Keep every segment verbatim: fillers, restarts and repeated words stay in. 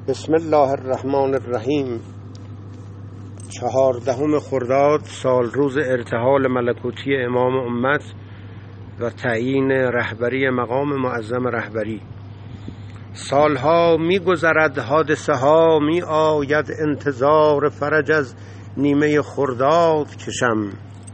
بسم الله الرحمن الرحیم. چهاردهم خرداد سال روز ارتحال ملکوتی امام امت و تعیین رهبری مقام معظم رهبری. سالها می گذرد، حادثه ها می آید، انتظار فرج از نیمه خرداد کشم.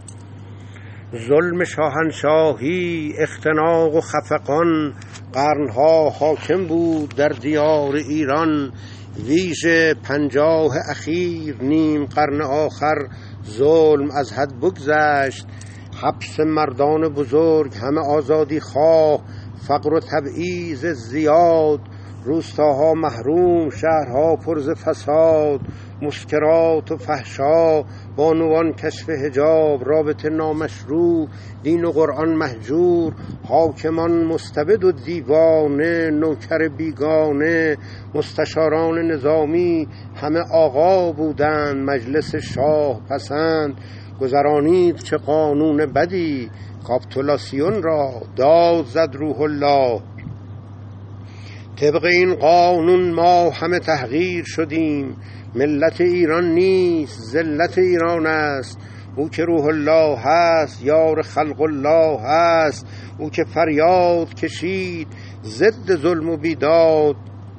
ظلم شاهنشاهی، اختناق و خفقان قرنها حاکم بود در دیار ایران. ویژه پنجاه اخیر، نیم قرن آخر ظلم از حد بگذشت. حبس مردان بزرگ، همه آزادی خواه، فقر و تبعیض زیاد، روستاها محروم، شهرها پر ز فساد، مسکرات و فحشا، بانوان کشف حجاب، رابطه نامشروع، دین و قرآن مهجور، حاکمان مستبد و دیوانه، نوکر بیگانه، مستشاران نظامی همه آقا بودند، مجلس شاه پسند. گذرانید چه قانون بدی، کاپیتولاسیون را داد زد روح الله. طبق این قانون ما همه تحقیر شدیم. ملت ایران نیست، ذلت ایران است. او که روح الله هست، یار خلق الله هست. او که فریاد کشید ضد ظلم و بیداد،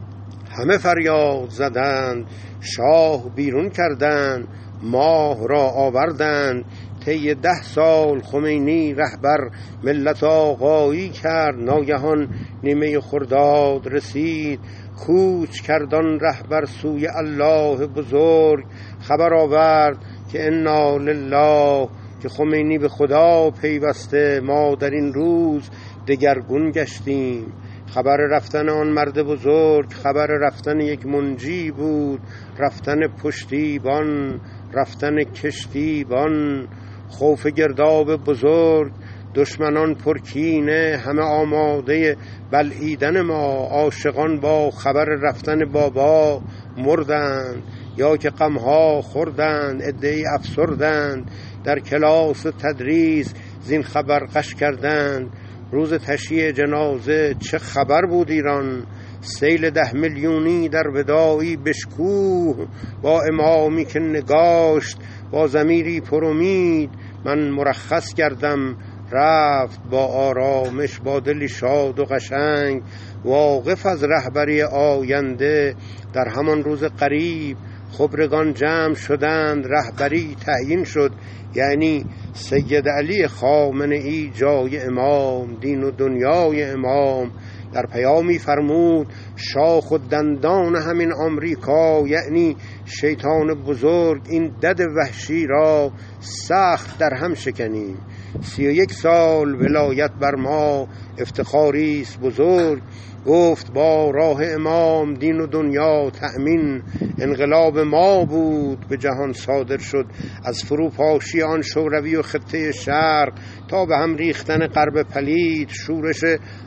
همه فریاد زدند، شاه بیرون کردند، ماه را آوردند. طی ده سال خمینی رهبر ملت آقایی کرد، ناگهان نیمه خرداد رسید. کوچ کردان رهبر سوی الله بزرگ، خبر آورد که انا لله، که خمینی به خدا پیوسته. ما در این روز دگرگون گشتیم. خبر رفتن آن مرد بزرگ خبر رفتن یک منجی بود، رفتن پشتیبان، رفتن کشتیبان. خوف گرداب بزرگ، دشمنان پرکینه، همه آماده بلعیدن ما. عاشقان با خبر رفتن بابا مردند، یا که غمها خوردند، عده‌ای افسردند. در کلاس تدریس زین خبر غش کردند. روز تشییع جنازه چه خبر بود ایران. سیل ده میلیونی در وداعی بشکوه، با امامی که نگاشت با ضمیری پر امید. من مرخص کردم رفت با آرامش، با دلی شاد و قشنگ، واقف از رهبری آینده. در همان روز قریب خبرگان جمع شدند، رهبری تعیین شد، یعنی سید علی خامنه‌ای جای امام، دین و دنیای امام. در پیامی فرمود شاخ و دندان همین آمریکا، یعنی شیطان بزرگ، این دد وحشی را سخت در هم شکنیم. سی و یک سال ولایت بر ما افتخاری است بزرگ. گفت با راه امام دین و دنیا تأمین. انقلاب ما بود به جهان صادر شد، از فروپاشی آن شوروی و خطه شرق تا به هم ریختن غرب پلید. شورش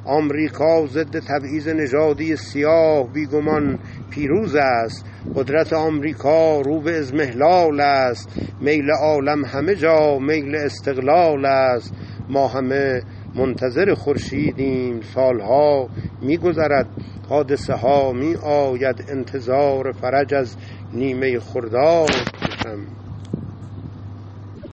آمریکا ضد تبعیض نژادی سیاه بیگمان پیروز است. قدرت آمریکا رو به اضمحلال است. میل عالم همه جا میل استقلال است. ما همه منتظر خورشیدیم. سالها می گذرد، حادثه ها می آید، انتظار فرج از نیمه خرداد کشم.